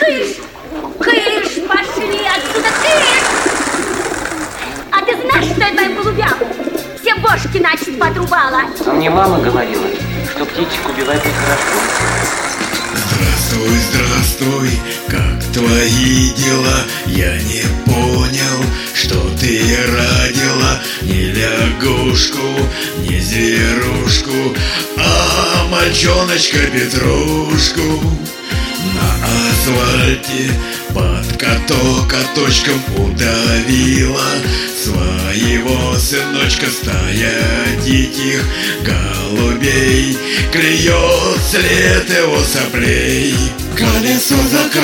Кыш! Кыш! Пошли отсюда, кыш! А ты знаешь, что я твоим голубям все бошки, значит, подрубала? А мне мама говорила, что птичек убивать нехорошо. Здравствуй, здравствуй, как твои дела? Я не понял, что ты родила не лягушку, не зверушку, а мальчоночка Петрушку. На асфальте под каточком удавила своего сыночка. Стая диких голубей клюет след его соплей. Колесо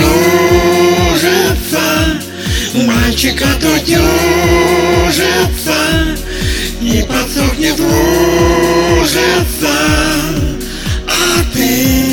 закружится, мальчик отутюжится и подсохнет лужица. А ты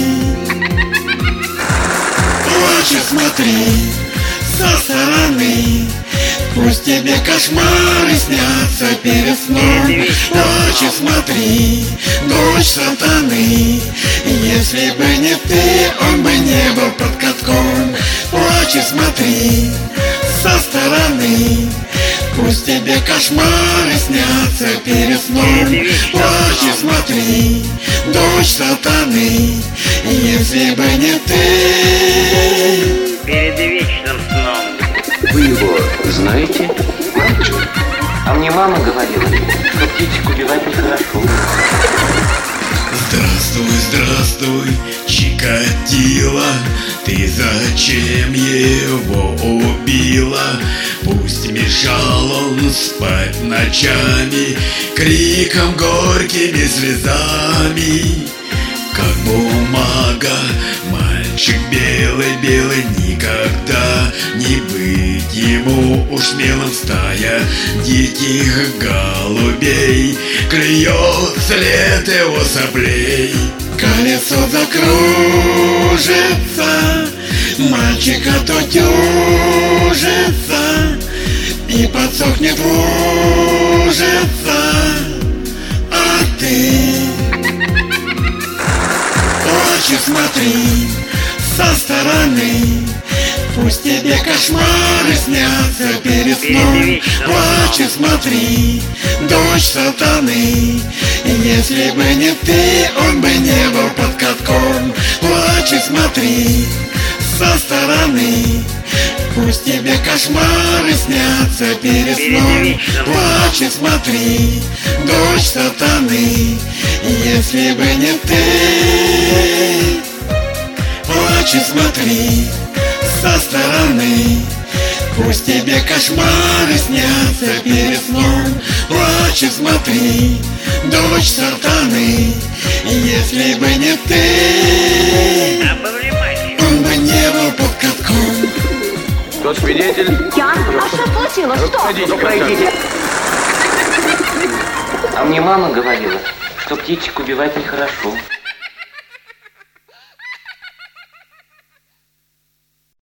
плачешь, смотри со стороны, пусть тебе кошмары снятся перед сном. Плачешь, смотри, дочь сатаны, если бы не ты, он бы не был под катком. Плачешь, смотри со стороны, пусть тебе кошмары снятся перед сном. Плачешь, смотри, дочь сатаны, если бы не ты. Перед вечным сном. Вы его знаете? А мне мама говорила, что птичек убивать нехорошо. Здравствуй, здравствуй, Чикатило, ты зачем его убила? Пусть мешал он спать ночами криком, горькими слезами. Как бумага, мальчик белый-белый, никогда не быть ему уж смелым. Стая диких голубей клюет след его соплей. Колесо закружится, мальчик отутюжится и подсохнет лужица. А ты плачешь, смотри со стороны, пусть тебе кошмары снятся перед сном. Плачешь, смотри, дочь сатаны, если бы не ты, он бы не был под катком. Плачешь, смотри со стороны, пусть тебе кошмары снятся перед сном. Плачешь, смотри, дочь сатаны, если бы не ты. Плачешь, смотри со стороны, пусть тебе кошмары снятся перед сном. Плачешь, смотри, дочь сатаны, если бы не ты, он бы не был под катком. Кто свидетель? Я? А что случилось? Что? Подходите, Пройдите. А мне мама говорила, что птичек убивать нехорошо.